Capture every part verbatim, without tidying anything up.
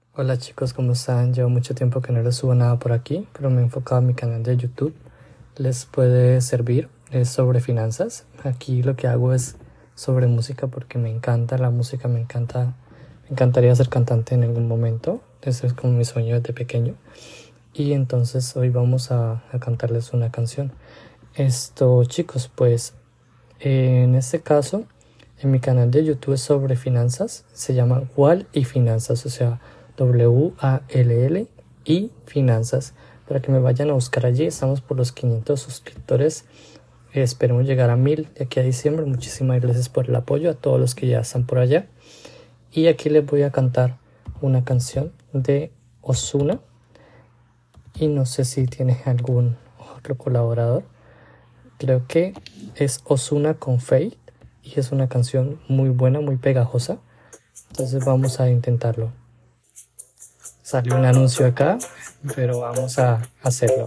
Hola chicos, ¿cómo están? Llevo mucho tiempo que no les subo nada por aquí, pero me he enfocado en mi canal de YouTube. Les puede servir, es sobre finanzas. Aquí lo que hago es sobre música porque me encanta la música, me encanta, me encantaría ser cantante en algún momento. Ese es como mi sueño desde pequeño. Y entonces hoy vamos a, a cantarles una canción. Esto, chicos, pues en este caso, en mi canal de YouTube es sobre finanzas, se llama Wall y Finanzas, o sea, W A L L y Finanzas. Para que me vayan a buscar allí, estamos por los quinientos suscriptores. Eh, esperemos llegar a mil de aquí a diciembre. Muchísimas gracias por el apoyo a todos los que ya están por allá. Y aquí les voy a cantar una canción de Ozuna. Y no sé si tiene algún otro colaborador. Creo que es Ozuna con Fate y es una canción muy buena, muy pegajosa. Entonces vamos a intentarlo. Salió un anuncio acá, pero vamos a hacerlo.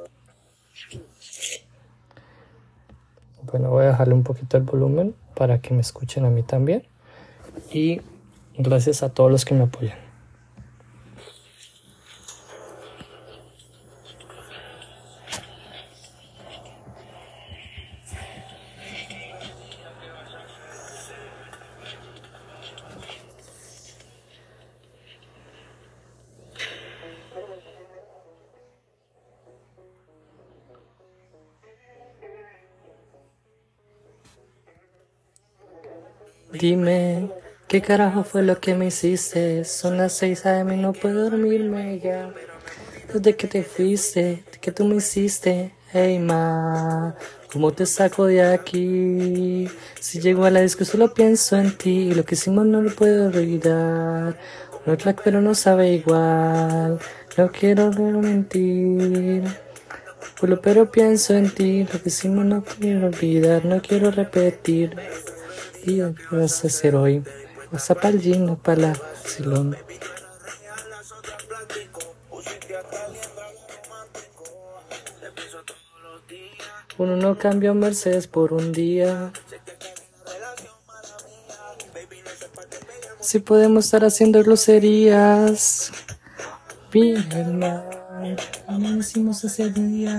Bueno, voy a dejarle un poquito el volumen para que me escuchen a mí también. Y gracias a todos los que me apoyan. Dime, ¿qué carajo fue lo que me hiciste? Son las seis a eme y no puedo dormirme ya. Desde que te fuiste, de que tú me hiciste, hey ma, ¿cómo te saco de aquí? Si llego a la disco solo pienso en ti y lo que hicimos no lo puedo olvidar. No track pero no sabe igual, no quiero mentir. Pero, pero pienso en ti, lo que hicimos no quiero olvidar, no quiero repetir. Y ¿qué vas a hacer hoy? ¿Vas a para el gym o para la Barcelona? Uno no cambia un Mercedes por un día. Si podemos estar haciendo groserías. Pierna, ¿cómo hicimos ese día?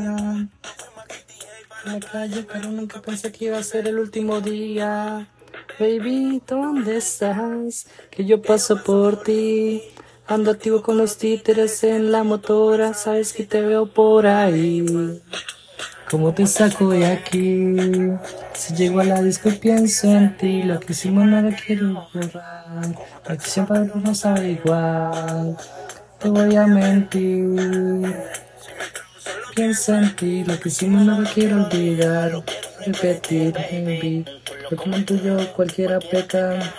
En la calle, pero nunca pensé que iba a ser el último día. Baby, ¿dónde estás? Que yo paso por ti. Ando activo con los títeres en la motora. Sabes que te veo por ahí. ¿Cómo te saco de aquí? Si llego a la disco y pienso en ti. Lo que hicimos no lo quiero borrar. La que siempre no sabe igual. Te voy a mentir. Pienso en ti, lo que hicimos no lo quiero olvidar. Repetir, baby. Yo como el tuyo cualquiera peca.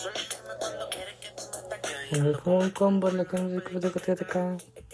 Como un combo, lo que no recuerdo que te acá.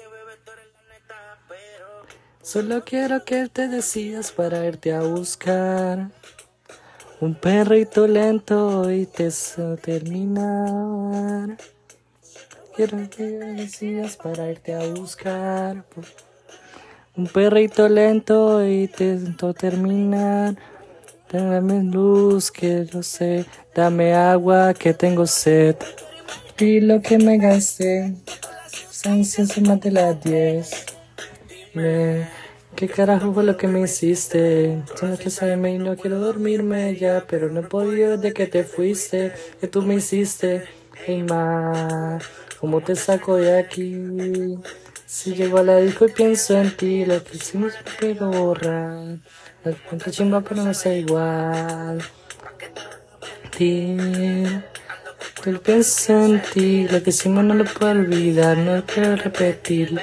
Solo quiero que te decidas para irte a buscar. Un perrito lento y te terminar. Quiero que te decidas para irte a buscar. Un perrito lento y te siento terminar. Dame luz que lo sé. Dame agua que tengo sed. Y lo que me gasté. Ansias más de las diez. Me... ¿Qué carajo fue lo que me hiciste? Son las tres a eme y no quiero dormirme ya. Pero no he podido desde que te fuiste. Que tú me hiciste. Hey ma, ¿cómo te saco de aquí? Si llego a la disco y pienso en ti, lo que hicimos no quiero borrar. La cuenta chimba pero no sé igual. Ti, yo pienso en ti, lo que hicimos no lo puedo olvidar, no quiero repetir.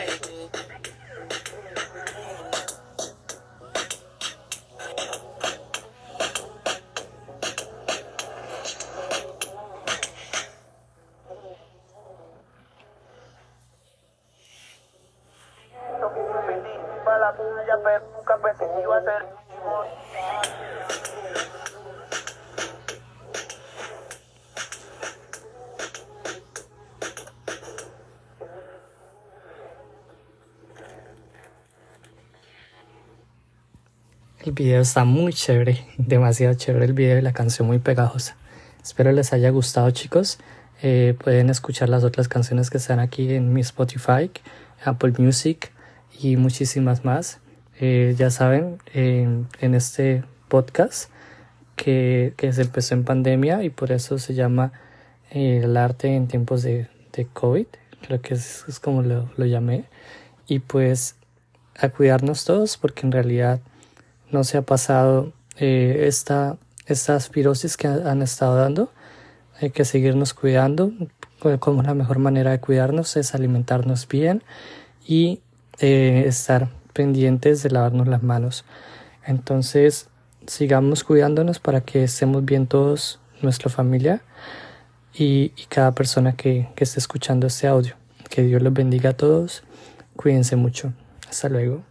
La tuya, pero nunca pensé que iba a ser. El video está muy chévere, demasiado chévere el video y la canción muy pegajosa. Espero les haya gustado, chicos. Eh, pueden escuchar las otras canciones que están aquí en mi Spotify, Apple Music y muchísimas más. Eh, ya saben, eh, en este podcast que, que se empezó en pandemia y por eso se llama eh, el arte en tiempos de, de COVID, creo que es, es como lo, lo llamé. Y pues a cuidarnos todos, porque en realidad no se ha pasado eh, esta, estas virosis que han estado dando. Hay que seguirnos cuidando. Como la mejor manera de cuidarnos es alimentarnos bien y eh, estar pendientes de lavarnos las manos. Entonces sigamos cuidándonos para que estemos bien todos, nuestra familia y, y cada persona que, que esté escuchando este audio. Que Dios los bendiga a todos. Cuídense mucho. Hasta luego.